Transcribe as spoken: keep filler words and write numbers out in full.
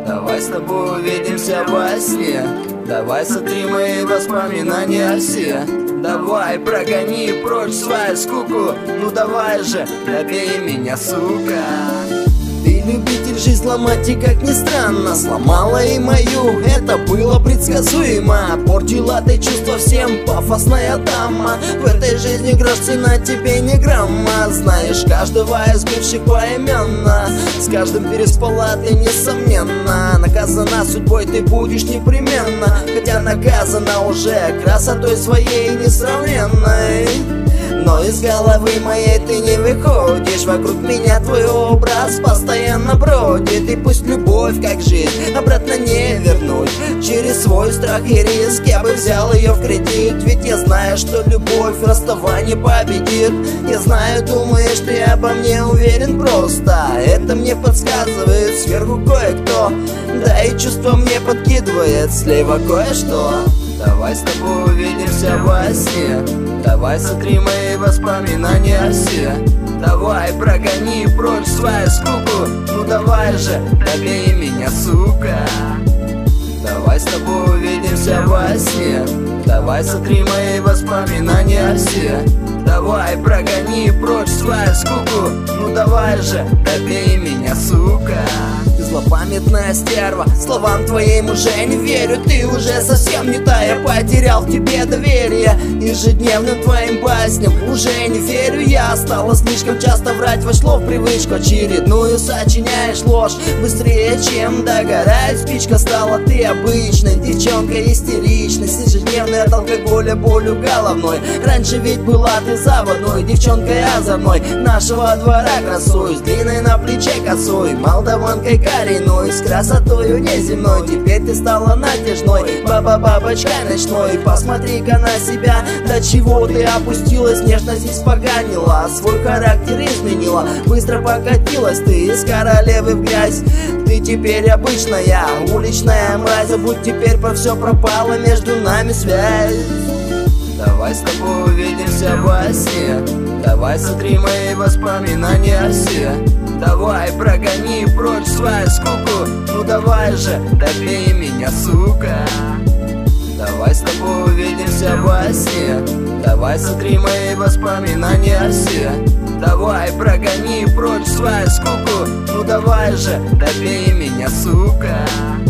Давай с тобой увидимся во сне. Давай сотри мои воспоминания все. Давай прогони прочь свою скуку. Ну давай же, добей меня, сука. Ты любитель жизнь сломать, и как ни странно сломала и мою, это было предсказуемо. Портила ты чувства всем, пафосная дама. В этой жизни грош, цена тебе не грамма. Знаешь каждого из бывших поименно. С каждым переспала ты, несомненно. Наказана судьбой ты будешь непременно. Хотя наказана уже красотой своей несравненной. Но из головы моей ты не выходишь. Вокруг меня твой образ постоянно бродит. И пусть любовь как жизнь обратно не вернуть. Через свой страх и риск я бы взял ее в кредит. Ведь я знаю, что любовь расставание победит. Я знаю, думаешь ты обо мне уверен просто. Это мне подсказывает сверху кое-кто. Да и чувство мне подкидывает слева кое-что. Давай с тобой увидимся во сне. Давай сотри мои воспоминания все. Давай прогони прочь свою скуку. Ну давай же, добей меня, сука. Давай с тобой увидимся во сне. Давай сотри мои воспоминания все. Давай прогони прочь свою скуку. Ну давай же, добей меня, сука. Ты злопамятная стерва, словам твоим уже не верю. Ты уже совсем не та, я потерял к тебе доверие. Ежедневным твоим басням уже не верю я. Стало слишком часто врать, вошло в привычку. Очередную сочиняешь ложь быстрее, чем догорает спичка. Стала ты обычной девчонкой истеричной, с ежедневной от алкоголя болью головной. Раньше ведь была ты заводной девчонкой озорной, нашего двора красой, с длинной на плече косой, молдаванкой коренной, с красотою неземной. Теперь ты стала натяжной, баба-бабочкой ночной. Посмотри-ка на себя, до чего ты опустилась, нежность испоганила, свой характер изменила. Быстро покатилась ты из королевы в грязь. Ты теперь обычная уличная мразь. Забудь теперь про все, пропала между нами связь. Давай с тобой увидимся во сне. Давай сотри мои воспоминания все. Давай прогони прочь свою скуку. Ну давай же, добей меня, сука. Давай с тобой увидимся во сне. Давай сотри мои воспоминания все. Давай прогони прочь свою скуку. Ну давай же, добей меня, сука.